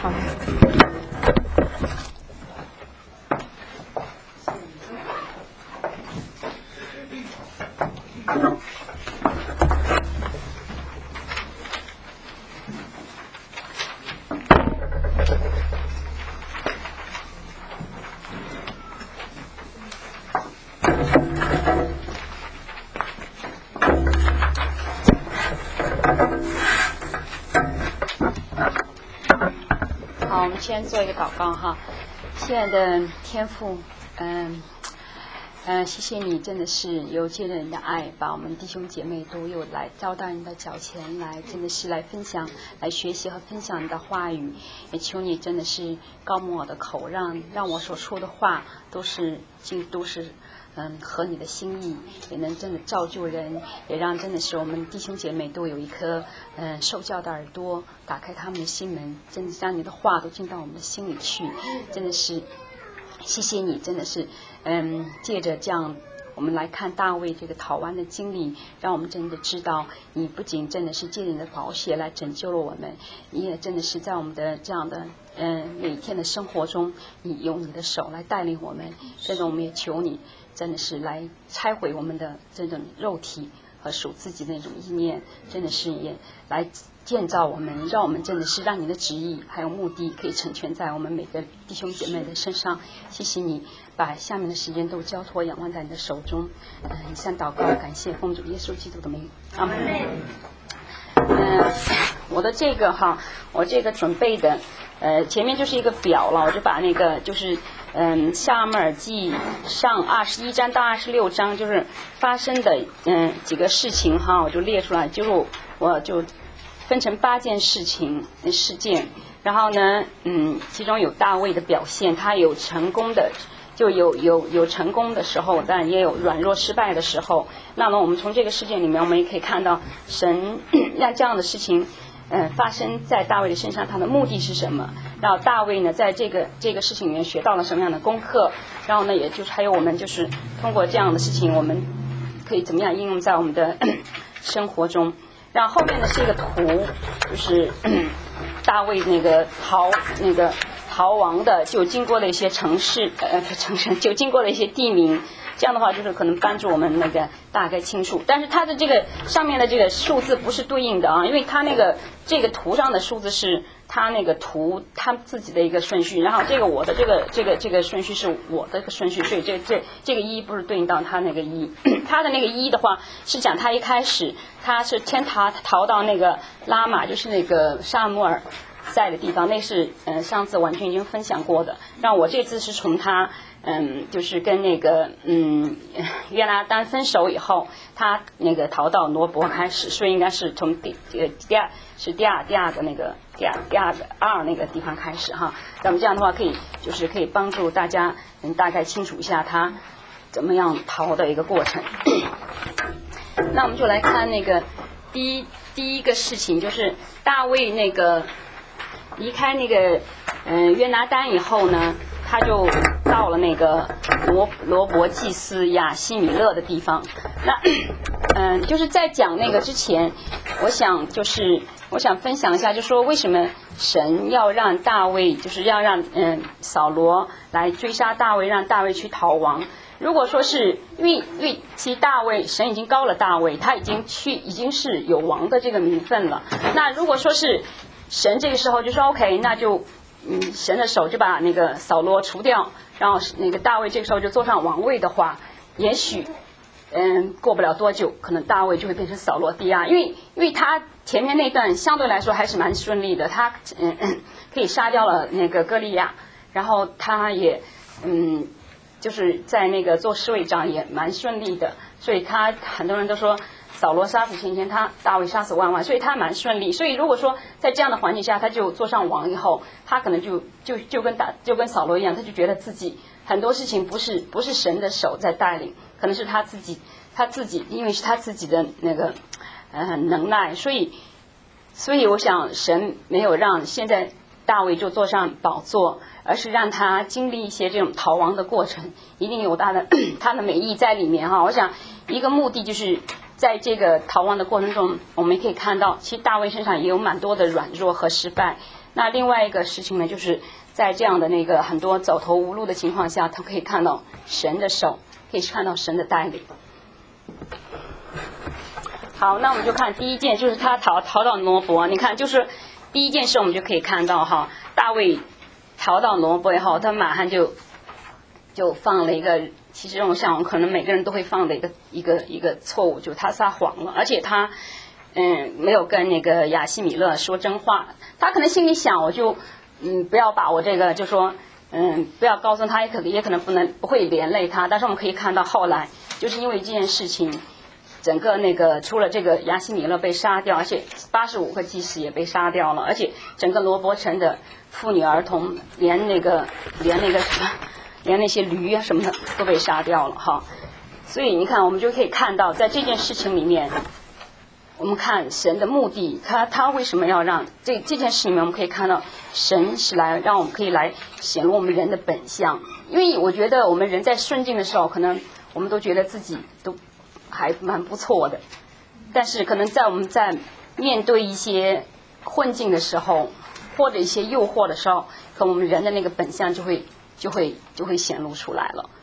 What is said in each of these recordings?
好。好，我们先做一个祷告哈。亲爱的天父，谢谢你，真的是有借着你的爱，把我们弟兄姐妹都又来招到你的脚前来，真的是来分享、来学习和分享你的话语。也求你真的是高牧我的口，让我所说的话都是合你的心意，也能真的造就人，也让真的是我们弟兄姐妹都有一颗受教的耳朵，打开他们的心门，真的让你的话都进到我们的心里去。真的是谢谢你，真的是借着这样我们来看大卫这个逃亡的经历，让我们真的知道你不仅真的是借你的宝血来拯救了我们，你也真的是在我们的这样的每天的生活中，你用你的手来带领我们。真的我们也求你真的是来拆毁我们的这种肉体和属自己的那种意念，真的是也来建造我们，让我们真的是让你的旨意还有目的可以成全在我们每个弟兄姐妹的身上。谢谢你把下面的时间都交托仰望在你的手中。以上祷告感谢奉主耶稣基督的名，阿门。我的这个我这个准备的前面就是一个表了，我就把那个就是撒母耳记上21章到26章就是发生的几个事情我就列出来，就是我就分成8件事件，然后呢其中有大卫的表现，他有成功的，就有成功的时候，但也有软弱失败的时候。那么我们从这个事件里面，我们也可以看到神让这样的事情发生在大卫的身上，他的目的是什么？然后大卫呢，在这个事情里面学到了什么样的功课？然后呢，也就是还有我们就是通过这样的事情，我们可以怎么样应用在我们的生活中？然后后面呢是一个图，就是大卫那个逃亡的，就经过了一些城市就经过了一些地名。这样的话就是可能帮助我们那个大概清楚，但是它的这个上面的这个数字不是对应的因为它这个图上的数字是它那个图它自己的一个顺序，然后这个我的这个顺序是我的一个顺序，所以这个一不是对应到它那个一。它的那个一的话是讲它一开始它是先逃到那个拉玛，就是那个撒母耳在的地方，那是上次完全已经分享过的。让我这次是从他就是跟那个约拿单分手以后，他那个逃到挪伯开始，所以应该是从第二个那个第二个2那个地方开始那么这样的话可以帮助大家大概清楚一下他怎么样逃的一个过程。那我们就来看那个第一个事情，就是大卫那个离开那个约拿单以后呢，他就到了那个罗伯祭司亚希米勒的地方。那就是在讲那个之前，我想分享一下，就说为什么神要让大卫，就是要让扫罗来追杀大卫，让大卫去逃亡。如果说是因为其实大卫神已经高了大卫，他已经是有王的这个名分了。那如果说是神这个时候就说 OK， 那就神的手就把那个扫罗除掉，然后那个大卫这个时候就坐上王位的话，也许过不了多久，可能大卫就会变成扫罗第二，因为他前面那段相对来说还是蛮顺利的，他可以杀掉了那个歌利亚，然后他也就是在那个做侍卫长也蛮顺利的，所以他很多人都说扫罗杀死千千，大卫杀死万万，所以他蛮顺利。所以如果说在这样的环境下，他就坐上王以后，他可能就跟扫罗一样，他就觉得自己很多事情不是神的手在带领，可能是他自己，因为是他自己的那个能耐，所以我想神没有让现在大卫就坐上宝座，而是让他经历一些这种逃亡的过程，一定有他的美意在里面我想一个目的就是在这个逃亡的过程中，我们可以看到其实大卫身上也有蛮多的软弱和失败。 那另外一个事情呢，就是在这样的那个很多走投无路的情况下，他可以看到神的手，可以看到神的带领。好，那我们就看第一件，就是他逃到挪伯。你看，就是第一件事，我们就可以看到哈，大卫逃到挪伯以后，他马上就犯了一个，其实我想可能每个人都会犯的一个错误，就是他撒谎了，而且他没有跟那个亚希米勒说真话。他可能心里想，我就不要把我这个，就说不要告诉他，也可能不会连累他。但是我们可以看到后来，就是因为这件事情，整个那个除了这个亚希米勒被杀掉，而且85个祭司也被杀掉了，而且整个罗伯城的妇女儿童，连那些驴啊什么的都被杀掉了哈。所以你看，我们就可以看到，在这件事情里面，我们看神的目的，他为什么要让这件事里面，我们可以看到神是来让我们可以来显露我们人的本相。因为我觉得我们人在顺境的时候，可能我们都觉得自己都还蛮不错的，但是可能我们在面对一些困境的时候，或者一些诱惑的时候，可能我们人的那个本相就会显露出来了。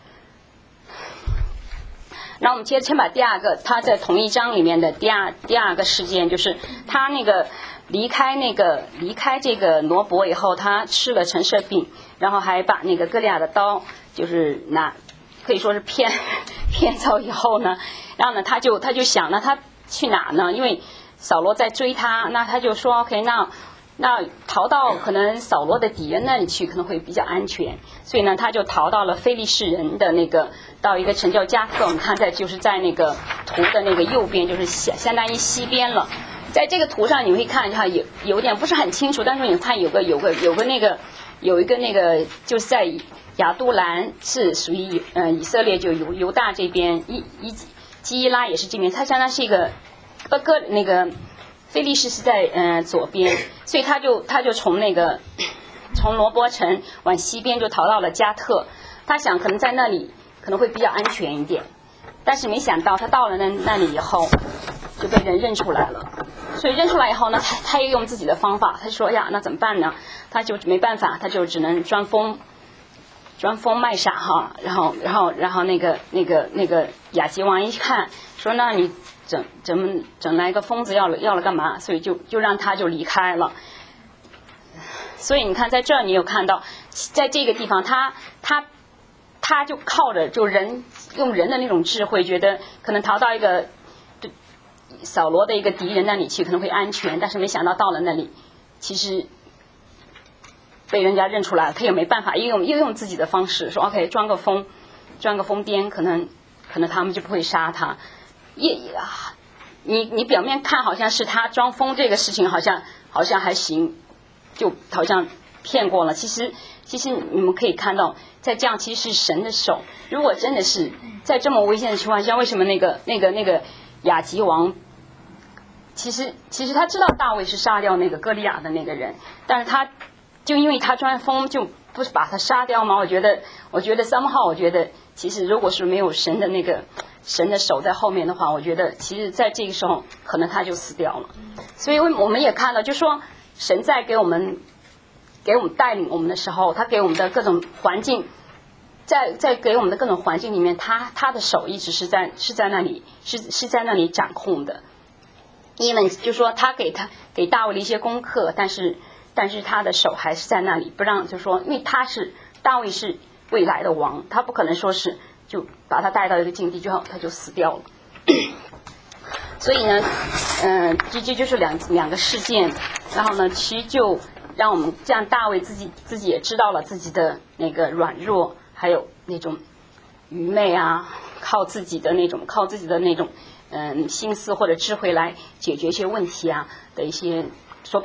然后我们接着先把第二个，他在同一章里面的第二个事件，就是他那个离开这个挪伯以后，他吃了陈设饼，然后还把那个歌利亚的刀就是可以说是骗走以后呢，然后呢他就想，那他去哪呢？因为扫罗在追他，那他就说 OK， 那逃到可能扫罗的敌人那里去可能会比较安全，所以呢他就逃到了非利士人的那个，到一个城叫加特，我们看就是在那个图的那个右边，就是相当于西边了。在这个图上你会看一下，有点不是很清楚，但是你看有一个那个就是在亚杜兰是属于以色列，就犹大这边，基伊拉也是这边，它相当是一个那个非利士是在左边，所以他就从罗伯城往西边就逃到了加特，他想可能在那里可能会比较安全一点，但是没想到他到了那里以后就被人认出来了，所以认出来以后呢，他也用自己的方法，他说呀那怎么办呢？他就没办法，他就只能装疯卖傻哈，然后那个亚吉王一看说，那你整来个疯子要了干嘛？所以就让他就离开了。所以你看在这儿你有看到，在这个地方他就靠着用人的那种智慧，觉得可能逃到一个扫罗的一个敌人那里去可能会安全，但是没想到到了那里其实被人家认出来了，他也没办法，又用自己的方式说 OK 装个疯癫，可能他们就不会杀他。你表面看好像是他装疯这个事情好像还行，就好像骗过了，其实你们可以看到，在这样其实是神的手。如果真的是在这么危险的情况下，为什么那个亚吉王其实他知道大卫是杀掉那个歌利亚的那个人，但是他就因为他装疯就不是把他杀掉吗？我觉得 somehow 我觉得其实如果是没有神的手在后面的话，我觉得其实在这个时候可能他就死掉了。所以我们也看到，就说神在给我们带领我们的时候，他给我们的各种环境，在给我们的各种环境里面，他的手一直是在那里是在那里掌控的。因为就说他给大卫的一些功课，但是他的手还是在那里不让，就说因为大卫是未来的王，他不可能说是就把他带到一个境地之后他就死掉了。所以呢这就是两个事件，然后呢其实就让我们这样，大卫自己也知道了自己的那个软弱，还有那种愚昧啊，靠自己的那种心思或者智慧来解决一些问题啊的一些所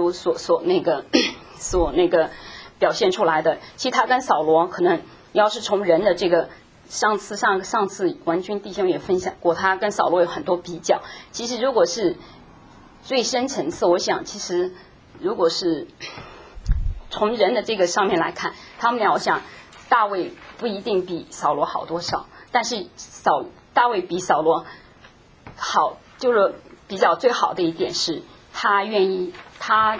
表现出来的。其实他跟扫罗可能要是从人的这个上次王军弟兄也分享过，他跟扫罗有很多比较。其实如果是最深层次，我想其实如果是从人的这个上面来看，他们俩我想大卫不一定比扫罗好多少，但是大卫比扫罗好，就是比较最好的一点是他愿意，他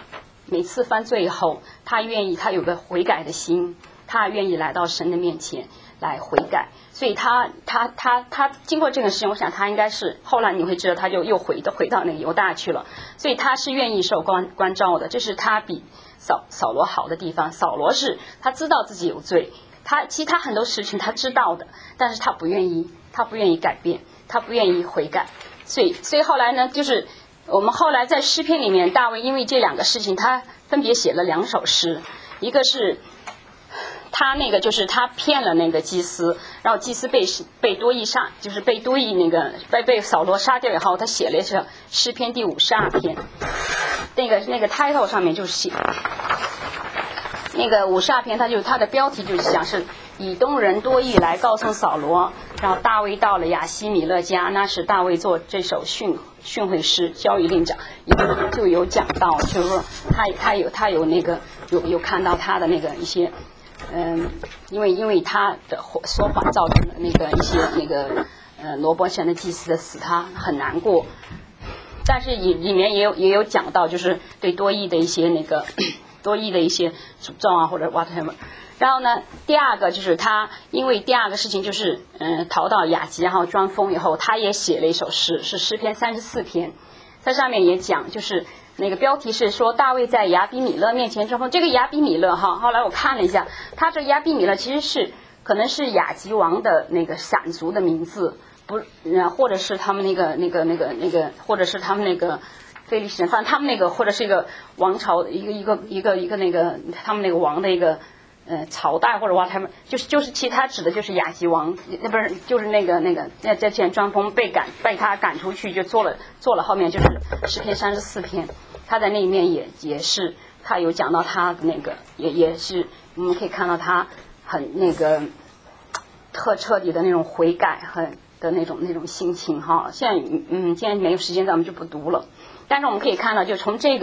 每次犯罪以后，他愿意，他有个悔改的心，他愿意来到神的面前来悔改。所以他经过这个事情，我想他应该是后来你会知道，他就又回到那个犹大去了。所以他是愿意受关照的，这是他比扫罗好的地方。扫罗是他知道自己有罪，其实他很多事情他知道的，但是他不愿意改变，他不愿意悔改。所以后来呢，就是我们后来在诗篇里面，大卫因为这两个事情，他分别写了2首诗，一个是他那个就是他骗了那个祭司，然后祭司被多益杀，就是被多益那个被扫罗杀掉以后，他写了一首诗篇第52篇，那个 title 上面就是写那个52篇，他的标题就是讲是以东人多益来告诉扫罗，然后大卫到了亚希米勒家，那是大卫做这首训诲诗交与令长，就有讲到，就是说他有那个有看到他的那个一些因为他的说谎造成的那个一些那个罗伯城的祭司的死，他很难过。但是里面也有讲到，就是对多益的一些那个多益的一些诅咒啊，或者 whatever。然后呢，第二个就是他因为第二个事情就是逃到雅吉然后装疯以后，他也写了一首诗，是诗篇34篇，在上面也讲，就是那个标题是说大卫在亚比米勒面前装疯。这个亚比米勒后来我看了一下，他这亚比米勒其实可能是雅吉王的那个闪族的名字，不或者是他们那个或者是他们那个非利士人，反正他们那个或者是一个王朝一个那个他们那个王的一个朝代或者他们就是其他指的就是亚吉王，不是就是那在见装疯被他赶出去，就做了后面就是诗篇34篇，他在那一面也是他有讲到他的那个也是我们可以看到他很那个彻底的那种悔改的那种心情哈。现在没有时间，咱们就不读了。但是我们可以看到，就从这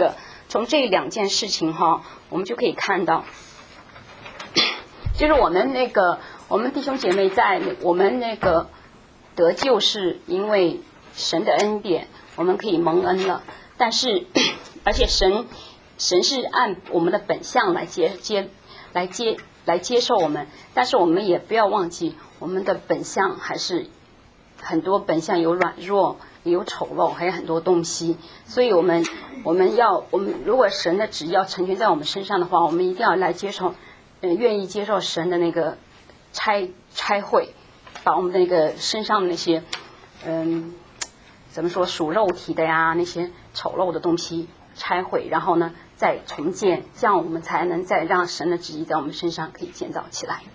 2件事情哈，我们就可以看到，就是我们弟兄姐妹在我们那个得救是因为神的恩典，我们可以蒙恩了。但是而且神是按我们的本相来接受我们，但是我们也不要忘记我们的本相还是很多本相有软弱，也有丑陋，还有很多东西。所以我们如果神的旨意要成全在我们身上的话，我们一定要来接受愿意接受神的那个差会，把我们的那个身上的那些怎么说属肉体的呀，那些丑陋的东西拆毁，然后呢再重建，这样我们才能再让神的旨意在我们身上可以建造起来。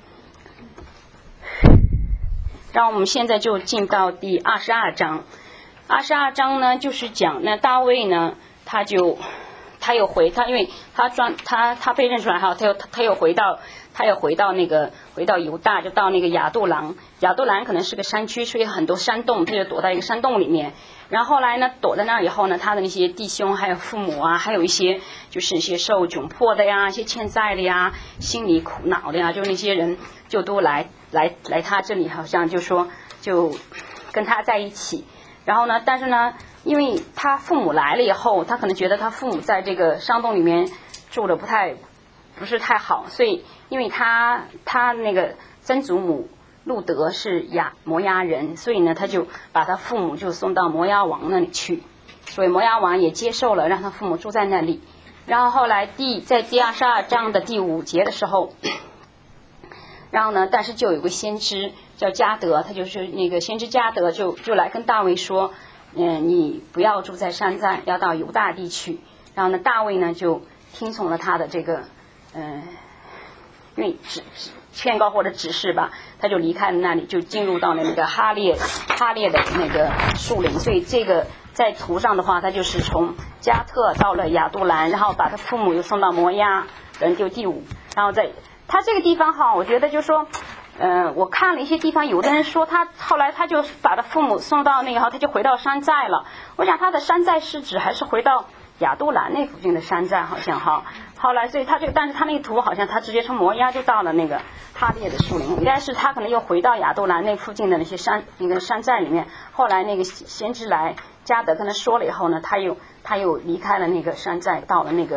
让我们现在就进到第22章。22章呢就是讲那大卫呢他因为他被认出来哈，他又回到犹大，就到那个亚杜兰可能是个山区，所以很多山洞，他就躲到一个山洞里面。然后后来呢躲在那儿以后呢，他的那些弟兄还有父母啊，还有一些就是一些受窘迫的呀，一些欠债的呀，心里苦恼的呀，就那些人就都来他这里，好像就说就跟他在一起。然后呢但是呢因为他父母来了以后，他可能觉得他父母在这个山洞里面住的不是太好，所以因为他那个曾祖母路德是摩押人，所以呢他就把他父母就送到摩押王那里去，所以摩押王也接受了让他父母住在那里。然后后来在第22章的第5节的时候，然后呢但是就有个先知叫加德，他就是那个先知加德就来跟大卫说你不要住在山寨，要到犹大地去。然后呢大卫呢就听从了他的这个因为劝告或者指示吧，他就离开了那里，就进入到那个哈列的那个树林。所以这个在图上的话，他就是从加特到了亚杜兰，然后把他父母又送到摩押，人就第5。然后在他这个地方哈，我觉得就说我看了一些地方，有的人说他后来他就把他父母送到那个他就回到山寨了。我想他的山寨是指还是回到亚杜兰那附近的山寨，好像哈。后来所以但是他那个图好像他直接从摩押就到了那个哈列的树林，应该是他可能又回到亚杜兰那附近的那些那个山寨里面。后来那个先知来加德跟他说了以后呢，他又离开了那个山寨，到了那个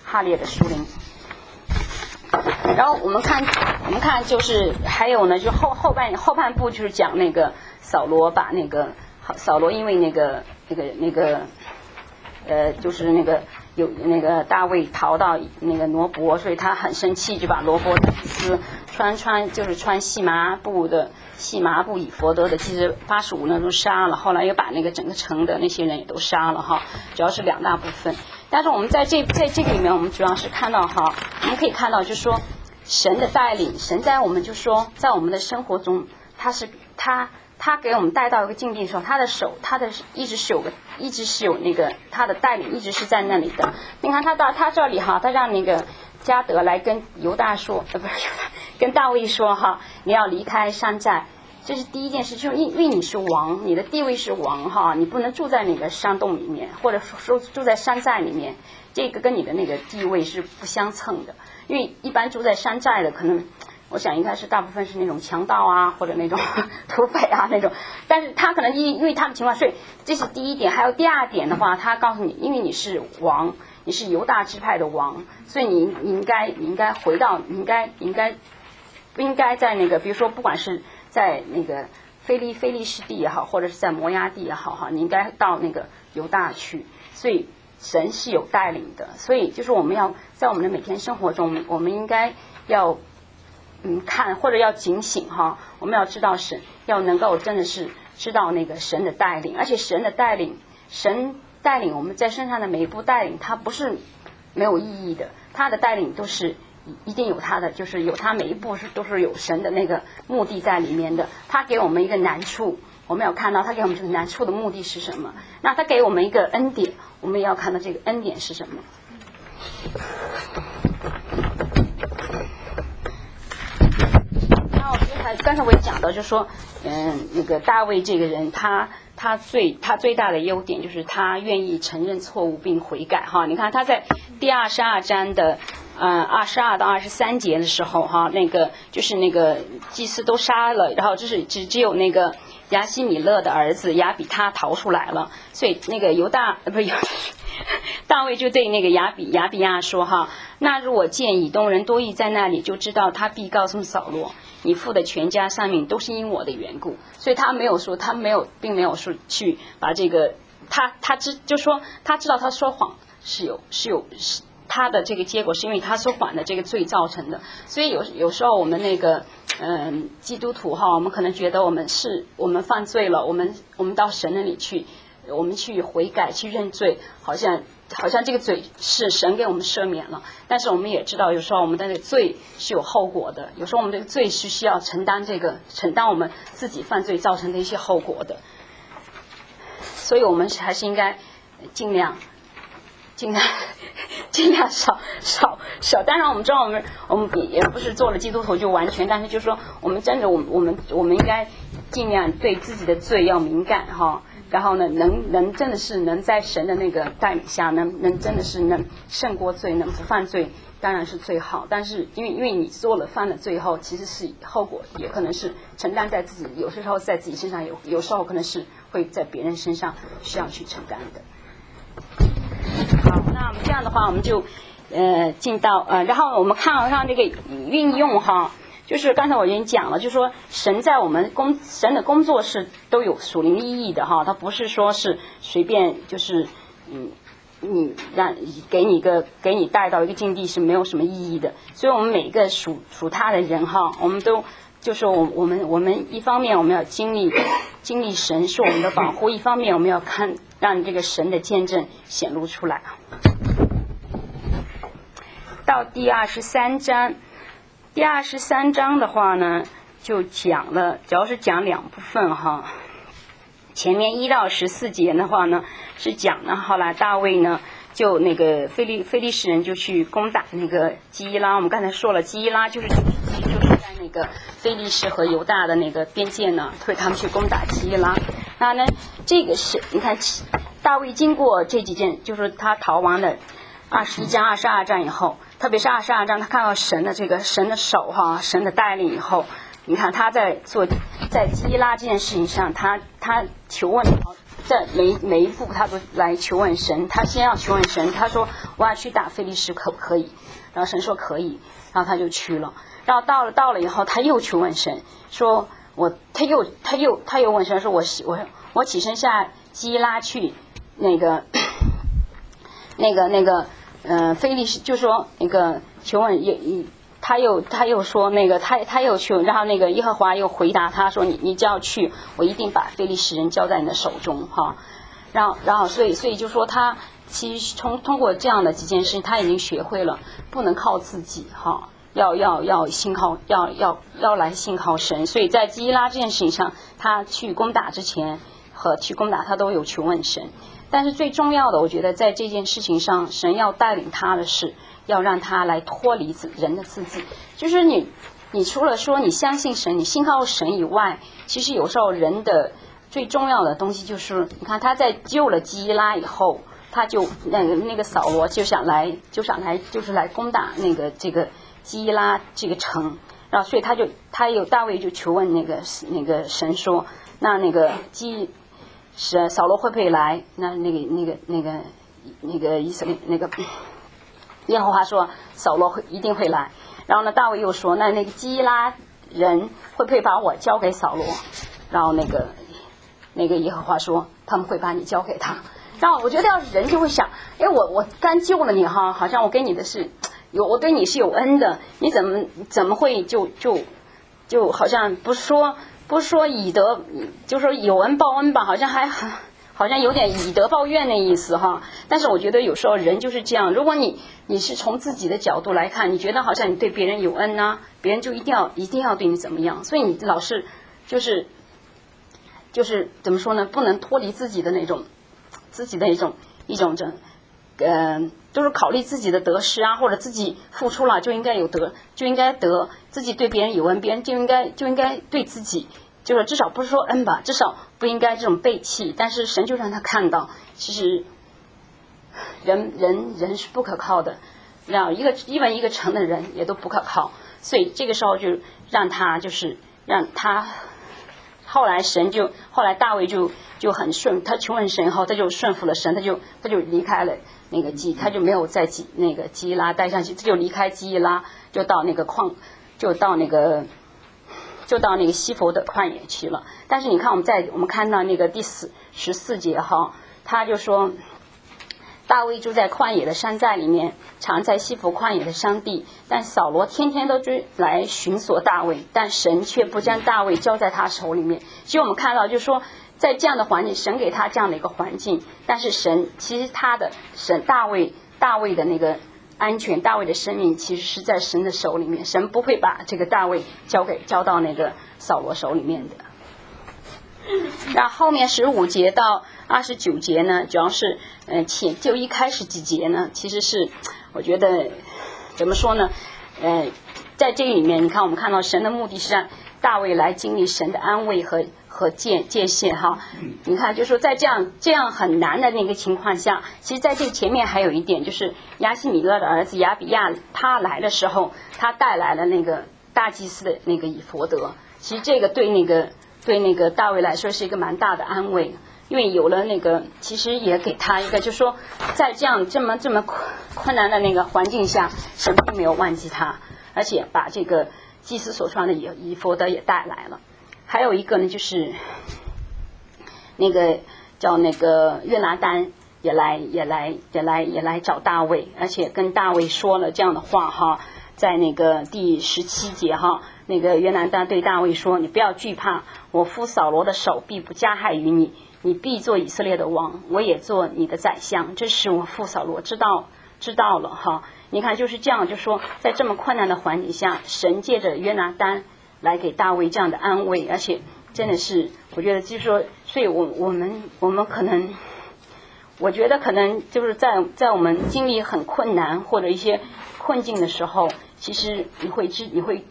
哈列的属灵。然后我们看就是还有呢，就后半部就是讲那个扫罗把那个扫罗因为就是有那个大卫逃到那个挪伯，所以他很生气，就把罗伯的祭司穿细麻布以弗得的祭司85呢都杀了，后来又把那个整个城的那些人也都杀了哈，主要是2大部分。但是我们在这个里面，我们主要是看到哈，我们可以看到就是说神的带领，神在我们就说在我们的生活中，他给我们带到一个境地的时候，他的手，一直是有那个他的带领，一直是在那里的。你看他这里哈，他让那个加德来跟犹大说，跟大卫说哈，你要离开山寨。这是第一件事，就是因为你是王，你的地位是王哈，你不能住在那个山洞里面，或者说住在山寨里面，这个跟你的那个地位是不相称的。因为一般住在山寨的，可能我想应该是大部分是那种强盗啊，或者那种土匪啊那种，但是他可能因为他的情况，所以这是第一点。还有第二点的话，他告诉你，因为你是王，你是犹大支派的王，所以你应该回到，不应该在那个，比如说不管是在那个非利士地也好，或者是在摩押地也好哈，你应该到那个犹大去。所以神是有带领的，所以就是我们要在我们的每天生活中，我们应该要看或者要警醒哈，我们要知道神，要能够真的是知道那个神的带领，而且神带领我们在身上的每一步带领，它不是没有意义的，它的带领都是一定有它的，就是有它每一步都是有神的那个目的在里面的。他给我们一个难处，我们要看到他给我们这个难处的目的是什么，那他给我们一个恩典，我们也要看到这个恩典是什么。然后刚才我也讲到，就是说那个大卫这个人，他最大的优点就是他愿意承认错误并悔改哈。你看他在第22章的22到23节的时候哈，那个就是那个祭司都杀了，然后就是只有那个亚希米勒的儿子亚比他逃出来了，所以那个大卫就对那个亚比亚说哈，那如果见以东人多益在那里，就知道他必告诉扫罗，你父的全家丧命都是因我的缘故。所以他并没有说去把这个他知道他说谎是他的这个结果是因为他说谎的这个罪造成的。所以有时候我们那个基督徒哈，我们可能觉得我们犯罪了，我们到神那里去，我们去悔改去认罪，好像这个罪是神给我们赦免了，但是我们也知道有时候我们的罪是有后果的，有时候我们这个罪是需要承担我们自己犯罪造成的一些后果的。所以我们还是应该尽量少。当然我们知道我们也不是做了基督徒就完全，但是就是说我们真的我们应该尽量对自己的罪要敏感哈。然后呢，能真的是能在神的那个带领下，能真的是能胜过罪，能不犯罪，当然是最好。但是因为你犯了罪后，其实是后果也可能是承担在自己，有时候在自己身上，有时候可能是会在别人身上需要去承担的。好，那我们这样的话，我们就进到然后我们看这个运用哈。就是刚才我已经讲了，就是说神在我们神的工作是都有属灵意义的哈，他不是说是随便就是你给你带到一个境地是没有什么意义的。所以我们每一个属他的人哈，我们都就是我们一方面我们要经历神是我们的保护，一方面我们要让这个神的见证显露出来。到第23章。第23章的话呢，就讲了，主要是讲2部分哈。前面1到14节的话呢，是讲呢，后来大卫呢，就那个非利士人就去攻打那个基伊拉。我们刚才说了，基伊拉就是在那个非利士和犹大的那个边界呢，所以他们去攻打基伊拉。那呢，这个是你看大卫经过这几件，就是他逃亡的21章、22章以后。特别是22章，他看到神的手哈，神的带领以后，你看他在基伊拉这件事情上，他求问在每一步他都来求问神，他先要求问神，他说我要去打非利士可不可以？然后神说可以，然后他就去了。然后到了以后，他又求问神，说他又问神说我起身下基拉去非利士，就说那个求问他又说他又去，然后耶和华又回答他说你就要去，我一定把非利士人交在你的手中哈。然后所以就说他其实通过这样的几件事，他已经学会了不能靠自己哈，要信靠要来信靠神。所以在基拉这件事情上，他去攻打之前和去攻打他都有求问神。但是最重要的，我觉得在这件事情上，神要带领他的是要让他来脱离人的自己。就是你除了说你相信神，你信靠神以外，其实有时候人的最重要的东西就是，你看他在救了基拉以后，他就那个扫罗就想来就是来攻打这个基拉这个城，然后所以大卫就求问那个神说，那个扫罗会不会来？那个以色列耶和华说扫罗一定会来。然后呢，大卫又说那个基拉人会不会把我交给扫罗？然后那个耶和华说他们会把你交给他。然后我觉得要是人就会想，我刚救了你哈，好像我跟你的是我对你是有恩的，你怎么会就好像不是说以德，就说有恩报恩吧，好像有点以德报怨的意思哈。但是我觉得有时候人就是这样，如果你是从自己的角度来看，你觉得好像你对别人有恩啊，别人就一定要对你怎么样，所以你老是就是怎么说呢，不能脱离自己的一种都是考虑自己的得失啊，或者自己付出了就应该得，自己对别人有恩，别人就应该对自己，就是至少不是说恩吧，至少不应该这种背弃。但是神就让他看到，其实人是不可靠的，让一个城的人也都不可靠，所以这个时候就让他后来大卫就很顺，他求问神后，他就顺服了神，他就离开了他就没有在基拉待上去，他就离开基拉，就到西弗的旷野去了。但是你看我们看到第14节哈，他就说大卫住在旷野的山寨里面，常在西弗旷野的山地，但扫罗天天都追来寻索大卫，但神却不将大卫交在他手里面。所以我们看到就是说，在这样的环境，神给他这样的一个环境，但是其实大卫的那个安全，大卫的生命其实是在神的手里面，神不会把这个大卫交到那个扫罗手里面的。然后后面15节到29节呢，主要是就一开始几节呢，其实是我觉得怎么说呢，在这里面你看我们看到神的目的是让大卫来经历神的安慰和界限哈。你看就是说在这样很难的那个情况下，其实在这前面还有一点，就是亚希米勒的儿子亚比亚他来的时候，他带来了那个大祭司的那个以弗得，其实这个对那个大卫来说是一个蛮大的安慰，因为有了其实也给他一个，就是说在这么困难的那个环境下，神并没有忘记他，而且把这个祭司所穿的以弗得也带来了。还有一个呢，就是叫约拿单也来找大卫，而且跟大卫说了这样的话哈，在第17节哈，约拿单对大卫说，你不要惧怕，我夫扫罗的手必不加害于你，你必做以色列的王，我也做你的宰相，这是我夫扫罗知道了哈。你看就是这样，就说在这么困难的环境下，神借着约拿单来给大卫这样的安慰，而且真的是我觉得就是说，所以我们可能，我觉得可能就是在我们经历很困难或者一些困境的时候，其实你会知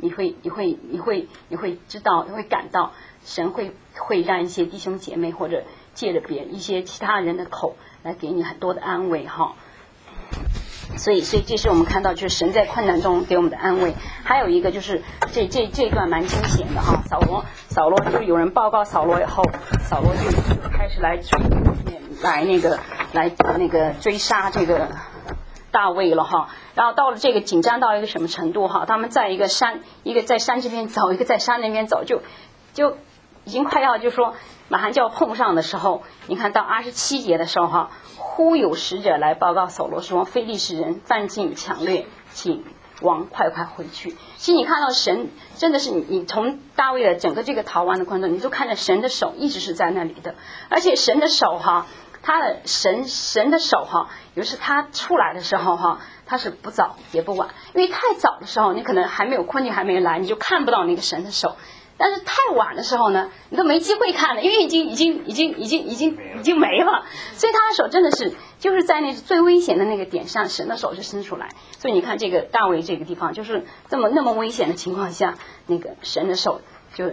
道，你会感到神会让一些弟兄姐妹或者借着一些其他人的口来给你很多的安慰哈。所以这是我们看到就是神在困难中给我们的安慰。还有一个就是这一段蛮惊险的哈，扫罗就是有人报告扫罗以后，扫罗就开开始来追杀这个大卫了哈。然后到了这个紧张到一个什么程度哈，他们在一个在山这边走，一个在山那边走，就已经快要就说马上就要碰上的时候，你看到27节的时候哈，忽有使者来报告扫罗说，非利士人犯境抢掠，请王快快回去。其实你看到神真的是你从大卫的整个这个逃亡的过程中，你就看着神的手一直是在那里的，而且神的手哈，他的神的手哈，有时他出来的时候哈，他是不早也不晚，因为太早的时候你可能还没有困境还没来，你就看不到那个神的手。但是太晚的时候呢，你都没机会看了，因为已经没了。所以他的手真的是就是在那最危险的那个点上，神的手就伸出来。所以你看这个大卫这个地方，就是那么危险的情况下，那个神的手就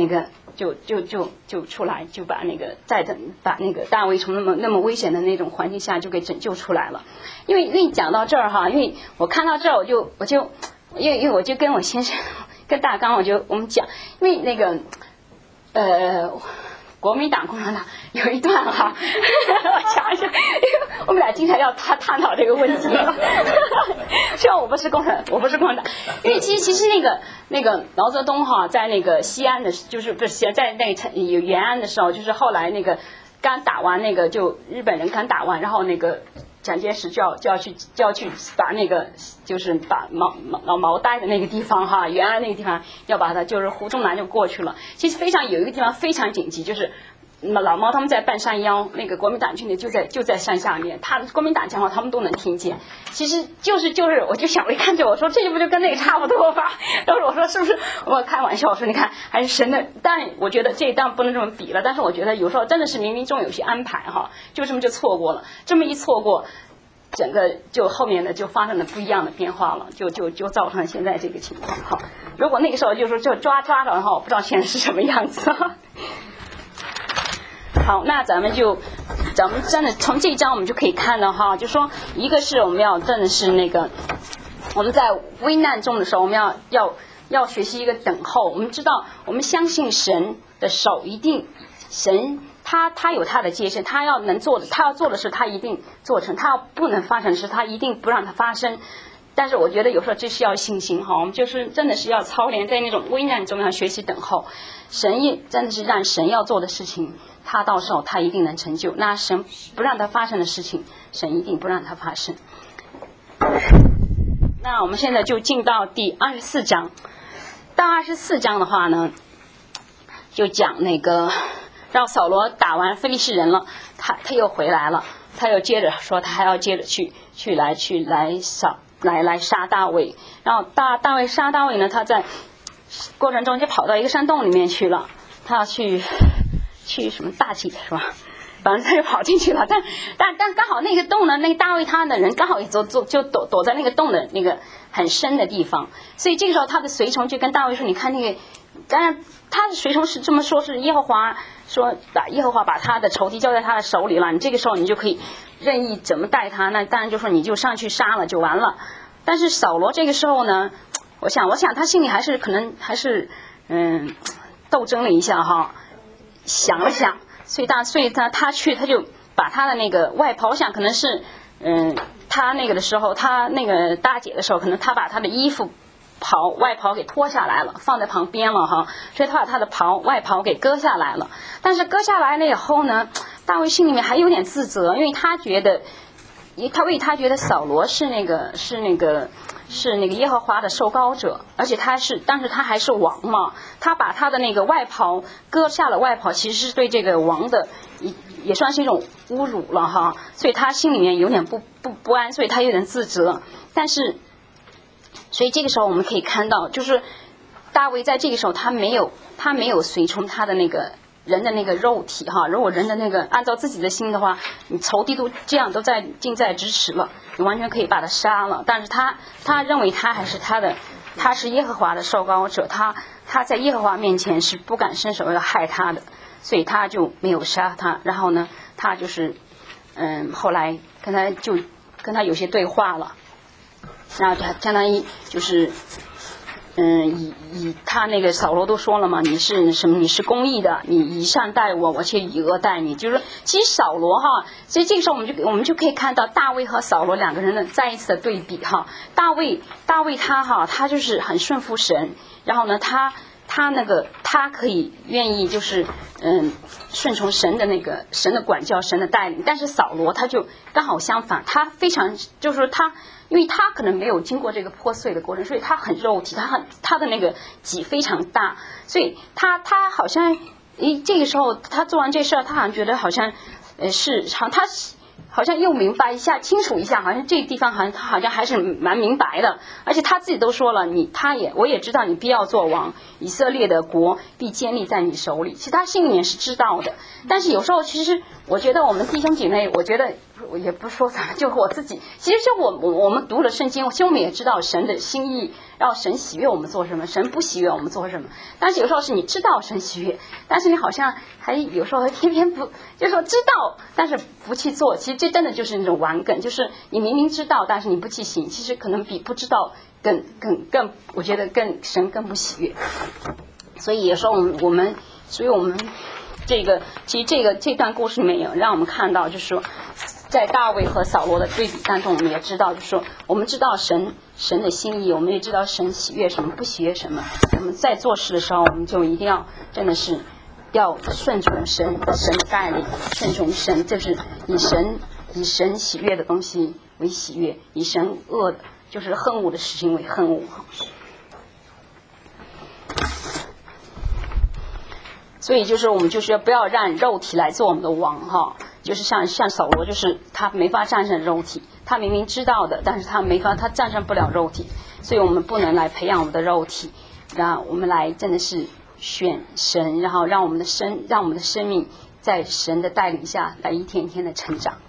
出来，就把那个把那个大卫从那么危险的那种环境下就给拯救出来了。因为讲到这儿哈，因为我看到这儿我就跟我先生。跟大纲我们讲，因为那个国民党共产党有一段哈，我想一下，因为我们俩经常要探讨这个问题。虽然我不是共产党，因为其实那个毛泽东哈，在那个西安的，就是不是在那个延安的时候，就是后来那个刚打完那个就日本人刚打完，然后那个蒋介石就要去把那个就是把毛带的那个地方哈，延安那个地方要把它就是胡宗南就过去了。其实有一个地方非常紧急，就是老毛他们在半山腰，那个国民党军队就在山下面，国民党讲话他们都能听见。其实就是我就想，我一看我说这不就跟那个差不多吧？当时我说是不是？我开玩笑我说你看还是神的，但我觉得这当然不能这么比了。但是我觉得有时候真的是冥冥中有些安排哈，就这么就错过了，这么一错过。整个就后面的就发生了不一样的变化了，就造成现在这个情况。好，如果那个时候就抓着的话，我不知道现在是什么样子。好，那咱们真的从这一章我们就可以看到哈，就说一个是我们要真的是那个我们在危难中的时候，我们要学习一个等候。我们知道，我们相信神的手一定神。他有他的界限，他要做的事他一定做成，他要不能发生的事他一定不让它发生。但是我觉得有时候这是要信心哈，我们就是真的是要操练在那种危难中要学习等候。神也真的是让神要做的事情，他到时候他一定能成就。那神不让它发生的事情，神一定不让它发生。那我们现在就进到第24章。到24章的话呢，就讲那个。让扫罗打完非利士人了，他又回来了，他又接着说他还要接着去来杀大卫。然后大卫杀大卫呢，他在过程中就跑到一个山洞里面去了，他要去什么大祭是吧？反正他就跑进去了，但刚好那个洞呢，那个大卫他的人刚好也就躲在那个洞的那个很深的地方，所以这个时候他的随从就跟大卫说：“你看那个，当然他的随从是这么说，是耶和华说，耶和华把他的仇敌交在他的手里了，你这个时候你就可以任意怎么待他，那当然就说你就上去杀了就完了。但是扫罗这个时候呢，我想他心里可能还是斗争了一下哈，想了想。”所以他就把他的那个外袍，我想可能是他那个的时候，他那个大姐的时候，可能他把他的衣服外袍给脱下来了，放在旁边了哈，所以他把他的外袍给割下来了。但是割下来了以后呢，大卫心里面还有点自责，因为他觉得扫罗是那个耶和华的受膏者，而且当时他还是王嘛，他把他的那个外袍割下了外袍，其实是对这个王的也算是一种侮辱了哈，所以他心里面有点不安，所以他有点自责。所以这个时候我们可以看到，就是大卫在这个时候他没有随从他的那个人的那个肉体哈，如果人的那个按照自己的心的话，你仇敌都这样都近在咫尺了，你完全可以把他杀了。但是他认为他是耶和华的受膏者，他在耶和华面前是不敢伸手要害他的，所以他就没有杀他。然后呢，他就是后来跟他有些对话了，然后他相当于就是以他那个扫罗都说了嘛，你是什么？你是公义的，你以善待我，我却以恶待你。就是说，其实扫罗哈，所以这个时候我们就可以看到大卫和扫罗两个人的再一次的对比哈。大卫他就是很顺服神，然后呢，他可以愿意就是顺从神的管教，神的带领。但是扫罗他就刚好相反，他非常就是说因为他可能没有经过这个破碎的过程，所以他很肉体，他的那个己非常大，所以他好像这个时候他做完这事儿，他好像觉得好像他好像又明白一下，清楚一下，好像这个地方他好像还是蛮明白的，而且他自己都说了，我也知道你必要做王，以色列的国必建立在你手里。其实他心里面是知道的，但是有时候其实我觉得我们弟兄姐妹，我觉得我也不是说咱们，就我自己，其实就我们读了圣经，其实我们也知道神的心意，然后神喜悦我们做什么，神不喜悦我们做什么。但是有时候是你知道神喜悦，但是你好像还有时候还偏偏不，就是说知道但是不去做。其实这真的就是那种顽梗，就是你明明知道，但是你不去行，其实可能比不知道更，我觉得神更不喜悦。所以有时候我们其实这段故事里面也让我们看到，就是说在大卫和扫罗的对比当中，我们也知道，就是说我们知道神的心意，我们也知道神喜悦什么，不喜悦什么。我们在做事的时候，我们就一定要真的是要顺从神的带领，顺从神，就是以神喜悦的东西为喜悦，以神恶的就是恨恶的事情为恨恶。所以就是我们就是不要让肉体来做我们的王哈，就是像扫罗，就是他没法战胜肉体，他明明知道的，但是他战胜不了肉体，所以我们不能来培养我们的肉体，让我们来真的是选神，然后让我们的生命在神的带领下来一天一天的成长。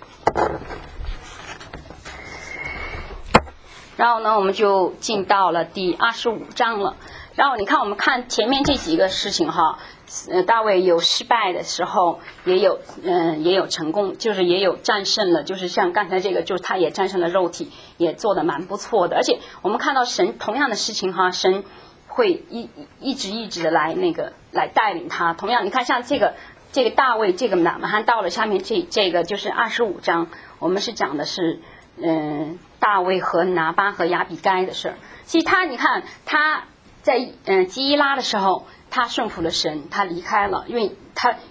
然后呢，我们就进到了第25章了。然后你看，我们看前面这几个事情哈，大卫有失败的时候，也有成功，就是也有战胜了，就是像刚才这个，就是他也战胜了肉体，也做得蛮不错的。而且我们看到神同样的事情哈，神会一直的来带领他。同样，你看像这个大卫这个拿马汉到了下面这个就是25章，我们是讲的是大卫和拿巴和亚比该的事儿。其实你看他在基伊拉的时候，他顺服了神，他离开了，因为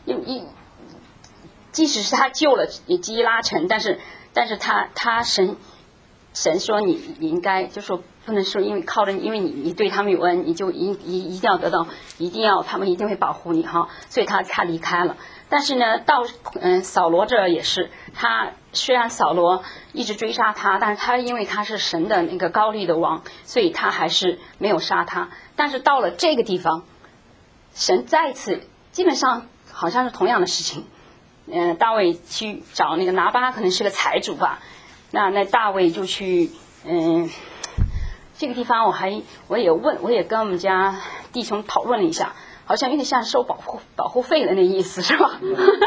即使是他救了基伊拉城，但是他神说你应该就说不能说因为靠着你，因为你对他们有恩，你就一定要得到，他们一定会保护你哈，所以他离开了。但是呢，到扫罗这也是，他虽然扫罗一直追杀他，但是他因为他是神的那个高丽的王，所以他还是没有杀他。但是到了这个地方，神再次基本上好像是同样的事情。大卫去找那个拿巴，可能是个财主吧。那大卫就去这个地方我也跟我们家弟兄讨论了一下，好像有点像收保护费的那意思，是吧？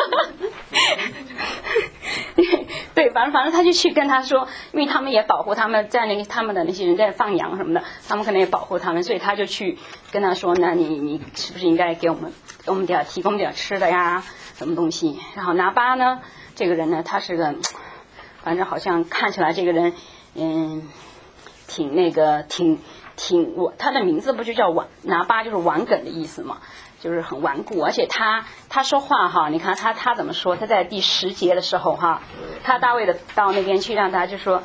对，反正他就去跟他说，因为他们也保护他们，在他们的那些人在放羊什么的，他们可能也保护他们，所以他就去跟他说，那你是不是应该给我们提供点吃的呀，什么东西？然后拿巴呢，这个人呢，他是个，反正好像看起来这个人，他的名字不就叫拿巴，就是顽梗的意思嘛，就是很顽固。而且他说话哈，你看他怎么说？他在第10节的时候哈，他大卫的到那边去，让他就说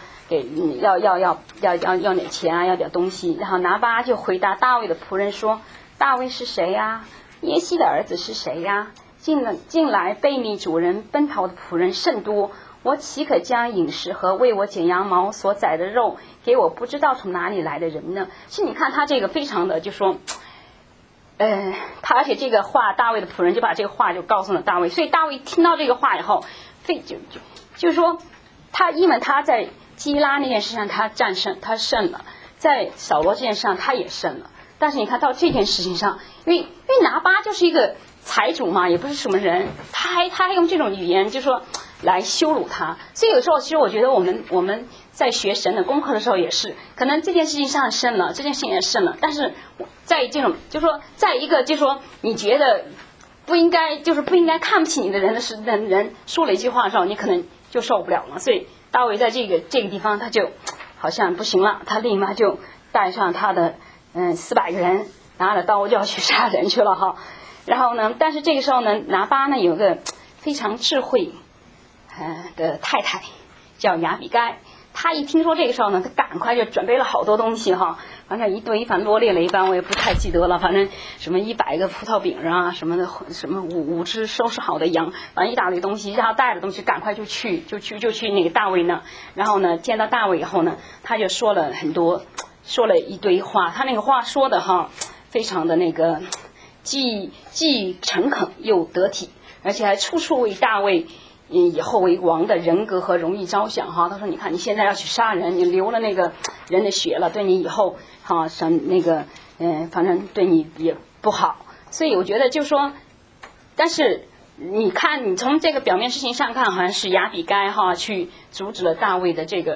要点钱啊，要点东西。然后拿巴就回答大卫的仆人说：“大卫是谁呀？耶西的儿子是谁呀？近来背逆主人奔逃的仆人甚多。我岂可将饮食和为我剪羊毛所宰的肉给我不知道从哪里来的人呢？”是你看他这个非常的就说，而且这个话，大卫的仆人就把这个话就告诉了大卫，所以大卫听到这个话以后，就是说因为他在基拉那件事上他胜了，在扫罗这件事上他也胜了，但是你看到这件事情上，因为拿巴就是一个财主嘛，也不是什么人，他还用这种语言就说来羞辱他。所以有时候其实我觉得我们在学神的功课的时候也是，可能这件事情上深了，这件事情也深了，但是在这种就是说，在一个就是说你觉得不应该看不起你的人说了一句话的时候，你可能就受不了了。所以大卫在这个地方他就好像不行了，他立马就带上他的400个人，拿着刀就要去杀人去了哈。然后呢，但是这个时候呢，拿巴呢有个非常智慧的太太叫亚比该。他一听说这个时候呢，他赶快就准备了好多东西哈，反正一堆，反正罗列了一般我也不太记得了，反正什么100个葡萄饼啊什么的，什么5只收拾好的羊，反正一大堆东西，然后带着东西赶快就去那个大卫那。然后呢，见到大卫以后呢，他就说了一堆话，他那个话说的哈，非常的那个既诚恳又得体，而且还处处为大卫以后为王的人格和荣誉着想哈。他说你看你现在要去杀人，你流了那个人的血了，对你以后哈那个反正对你也不好。所以我觉得就是说，但是你看你从这个表面事情上看，好像是亚比该哈去阻止了大卫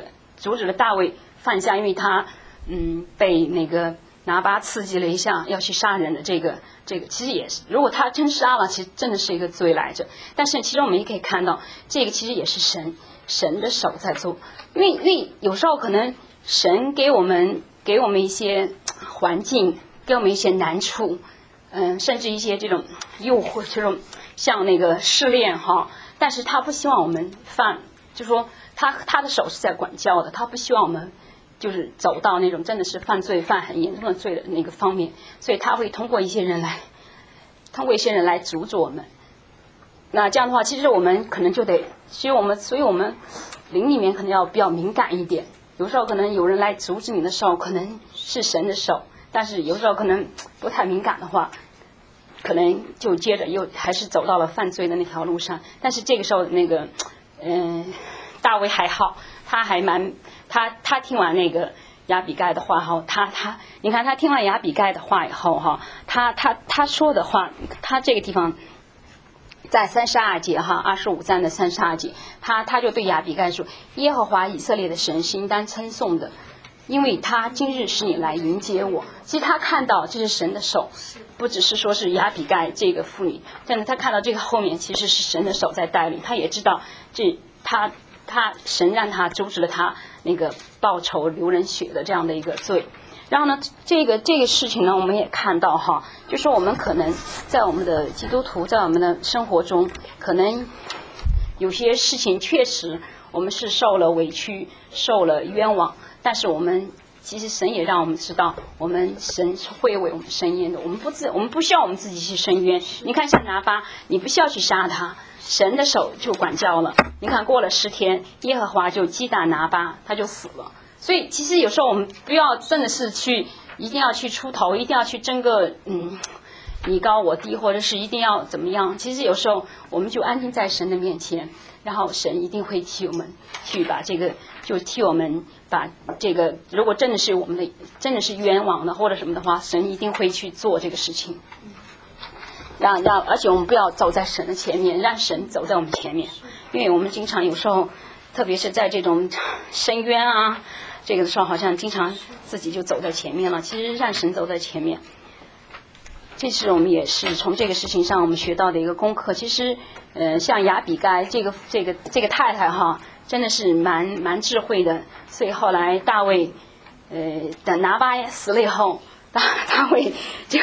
犯下，因为他被那个拿巴刺激了一下要去杀人的这个其实也是，如果他真杀了，其实真的是一个罪来着。但是其实我们也可以看到，这个其实也是神的手在做，因为有时候可能神给我们一些环境，给我们一些难处，甚至一些这种诱惑，这种像那个试炼哈，但是他不希望我们就是说他的手是在管教的，他不希望我们就是走到那种真的是犯很严重的罪的那个方面，所以他会通过一些人来阻止我们。那这样的话，其实我们可能就得，所以我们灵里面可能要比较敏感一点。有时候可能有人来阻止你的时候，可能是神的手，但是有时候可能不太敏感的话，可能就接着又还是走到了犯罪的那条路上。但是这个时候那个大卫还好，他听完那个亚比该的话后，你看他听完亚比该的话以后哈，他说的话，他这个地方在32节哈，25章的32节，他就对亚比该说：耶和华以色列的神是应当称颂的，因为他今日使你来迎接我。其实他看到这是神的手，不只是说是亚比该这个妇女，但是他看到这个后面其实是神的手在带领，他也知道神让他阻止了他那个报仇流人血的这样的一个罪。然后呢，这个事情呢，我们也看到哈，就说我们可能在我们的基督徒，在我们的生活中，可能有些事情确实我们是受了委屈，受了冤枉，但是其实神也让我们知道，神会为我们伸冤的，我们不需要我们自己去伸冤。你看像拿巴，你不需要去杀他，神的手就管教了。你看过了10天，耶和华就击打拿巴，他就死了。所以其实有时候我们不要真的是一定要去出头，一定要去争个你高我低，或者是一定要怎么样。其实有时候我们就安静在神的面前，然后神一定会替我们去把这个，就替我们把这个，如果真的是真的是冤枉的或者什么的话，神一定会去做这个事情。而且我们不要走在神的前面，让神走在我们前面，因为我们经常有时候，特别是在这种深渊啊，这个的时候好像经常自己就走在前面了。其实让神走在前面，这是我们也是从这个事情上我们学到的一个功课。其实像亚比该这个太太哈，真的是蛮智慧的。所以后来大卫等拿巴死了以后，大卫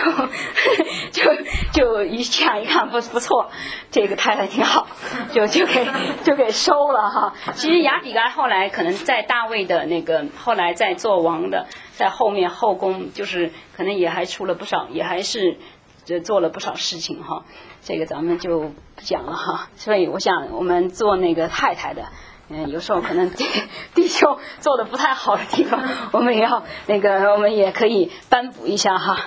就一看不错，这个太太挺好，就给收了哈。其实亚比该后来可能在大卫的那个后来在做王的，在后面后宫，就是可能也还出了不少，也还是做了不少事情哈。这个咱们就不讲了哈。所以我想我们做那个太太的。有时候可能弟兄做的不太好的地方，我们也可以颁补一下哈。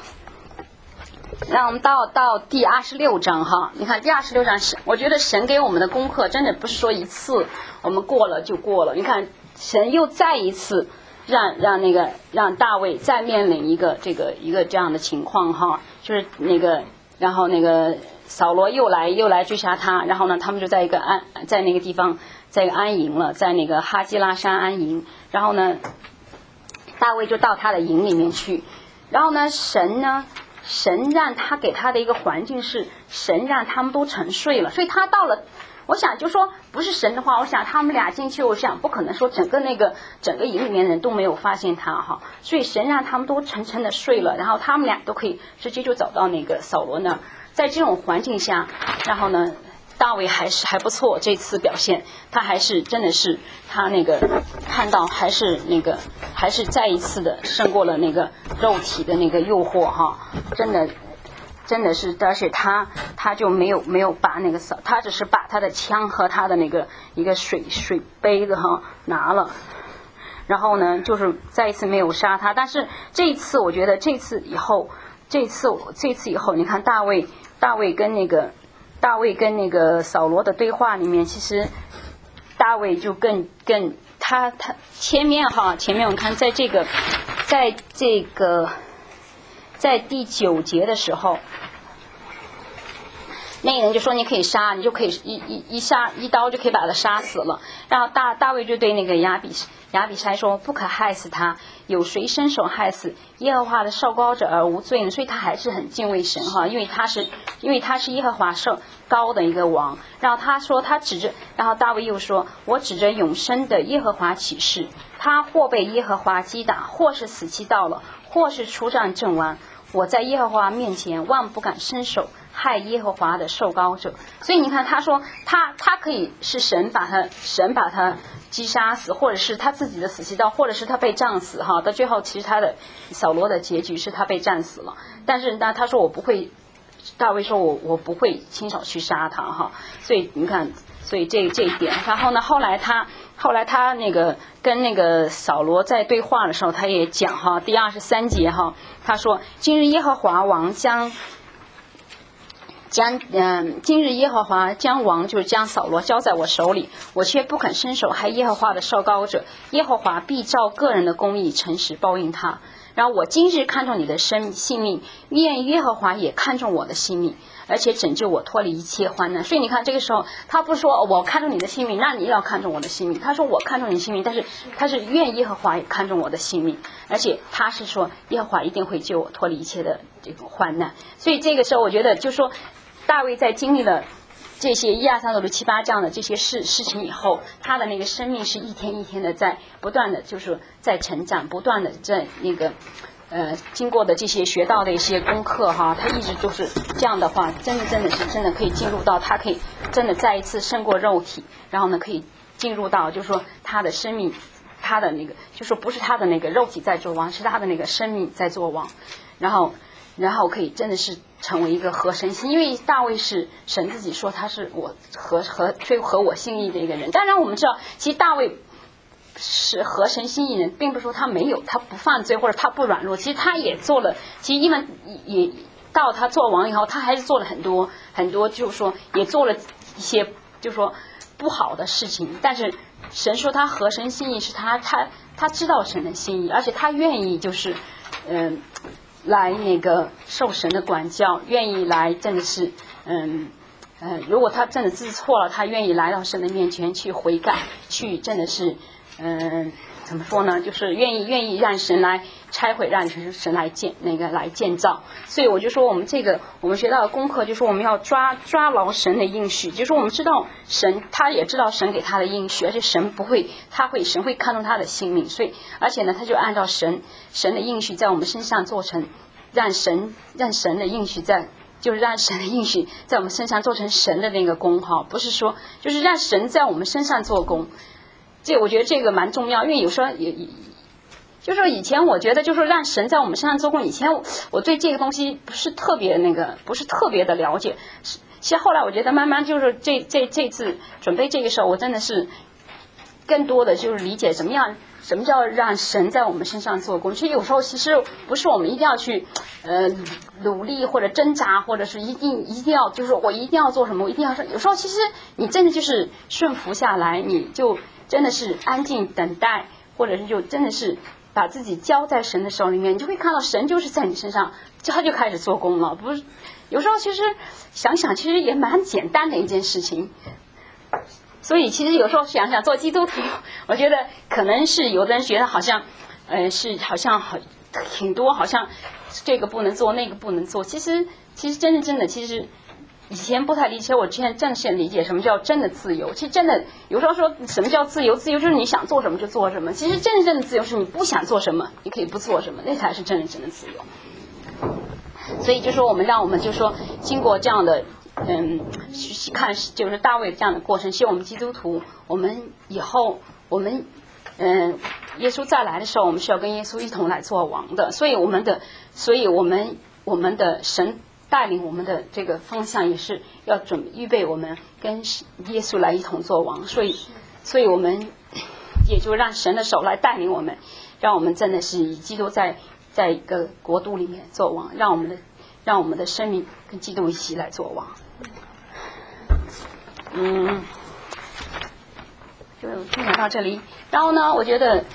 让我们到第26章哈，你看第26章我觉得神给我们的功课真的不是说一次我们过了就过了。你看神又再一次让大卫再面临一个这样的情况哈，就是那个然后那个扫罗又来追杀他，然后呢，他们就在那个地方在安营了，在那个哈基拉山安营。然后呢，大卫就到他的营里面去。然后呢，神让他给他的一个环境是，神让他们都沉睡了，所以他到了。我想就说不是神的话，我想他们俩进去，我想不可能说整个营里面人都没有发现他哈，所以神让他们都沉沉的睡了，然后他们俩都可以直接就找到那个扫罗那儿。在这种环境下，然后呢，大卫还不错，这次表现他还是真的是他那个看到还是再一次的胜过了那个肉体的那个诱惑哈，真的是，而且他就没有把那个他只是把他的枪和他的那个一个水杯子哈拿了，然后呢就是再一次没有杀他。但是这一次我觉得这次以后，你看大卫跟那个扫罗的对话里面，其实大卫就更他前面我们看在第9节的时候，那个人就说你可以杀，你就可以一刀就可以把他杀死了。然后大卫就对那个亚比筛说，不可害死他，有谁伸手害死耶和华的受膏者而无罪呢？所以他还是很敬畏神哈，因为他是耶和华受膏的一个王。然后他说然后大卫又说，我指着永生的耶和华起誓，他或被耶和华击打，或是死期到了，或是出战阵亡，我在耶和华面前万不敢伸手害耶和华的受膏者。所以你看他说他可以是神把他击杀死，或者是他自己的死期到，或者是他被战死哈。到最后其实他的扫罗的结局是他被战死了，但是他说我不会，大卫说我不会亲手去杀他哈。所以你看，所以这一点，然后呢后来他那个跟那个扫罗在对话的时候，他也讲哈，第23节哈，他说今日耶和华将王就是将扫罗交在我手里，我却不肯伸手害耶和华的受膏者，耶和华必照个人的公义诚实报应他。然后我今日看重你的性命，愿耶和华也看重我的性命，而且拯救我脱离一切患难。所以你看这个时候他不说我看重你的性命，那你也要看重我的性命，他说我看重你的性命，但是他是愿耶和华也看重我的性命，而且他是说耶和华一定会救我脱离一切的这种患难。所以这个时候我觉得就是说大卫在经历了这些1、2、3、4、5、6、7、8这样的这些事情以后，他的那个生命是一天一天的在不断的就是在成长，不断的在那个经过的这些学到的一些功课哈，他一直就是这样的话，真的可以进入到他可以真的再一次胜过肉体，然后呢可以进入到就是说他的生命，他的那个就是说不是他的那个肉体在做王，是他的那个生命在做王，然后可以真的是成为一个合神心，因为大卫是神自己说他是我最合我心意的一个人。当然我们知道其实大卫是合神心意人，并不是说他不犯罪或者他不软弱，其实他也做了，其实因为也到他做王以后，他还是做了很多就是说也做了一些就是说不好的事情，但是神说他合神心意是他知道神的心意，而且他愿意就是来那个受神的管教，愿意来真的是如果他真的知错了，他愿意来到神的面前去悔改，去真的是怎么说呢，就是愿意让神来拆毁，让神来建造。所以我就说我们学到的功课就是我们要抓牢神的应许，就是我们知道神，他也知道神给他的应许，而且神会看重他的性命，所以而且呢他就按照神的应许在我们身上做成，让神的应许就是让神的应许在我们身上做成神的那个功哈，不是说就是让神在我们身上做工。我觉得这个蛮重要，因为有时候就是说以前我觉得就是让神在我们身上做工，以前我对这个东西不是特别的了解。其实后来我觉得慢慢就是这次准备这个时候，我真的是更多的就是理解什么叫让神在我们身上做工。其实有时候其实不是我们一定要去努力或者挣扎，或者是一定要就是我一定要做什么，我一定要说，有时候其实你真的就是顺服下来，你就真的是安静等待，或者是就真的是把自己交在神的手里面，你就会看到神就是在你身上，他就开始做工了。不是，有时候其实想想，其实也蛮简单的一件事情。所以其实有时候想想做基督徒，我觉得可能是有的人觉得好像，是好像挺多，好像这个不能做，那个不能做。其实真的，其实以前不太理解，我之前正式理解什么叫真的自由。其实真的有时候说什么叫自由，自由就是你想做什么就做什么。其实真正的自由是你不想做什么，你可以不做什么，那才是真的自由。所以就说让我们就说经过这样的。看就是大卫这样的过程，希望我们基督徒，我们以后耶稣再来的时候，我们是要跟耶稣一同来做王的。所以我们的神带领我们的这个方向，也是要预备我们跟耶稣来一同做王。所以我们也就让神的手来带领我们，让我们真的是以基督在一个国度里面做王，让我们的生命跟基督一起来做王。就分享到这里。然后呢，我觉得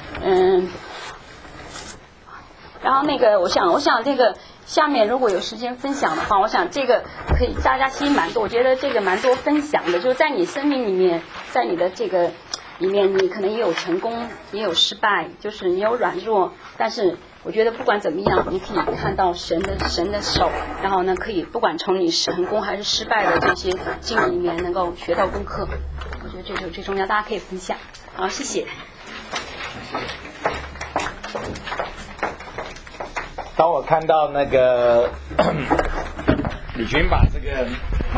然后我想这个下面如果有时间分享的话，我想这个可以大家其实蛮多，我觉得这个蛮多分享的，就是在你生命里面，在你的这个里面，你可能也有成功，也有失败，就是你有软弱，但是我觉得不管怎么样，你可以看到神的手，然后呢，可以不管从你成功还是失败的这些经历里面，能够学到功课。我觉得这就是最重要，大家可以分享。好，谢谢。 当我看到那个李军把这个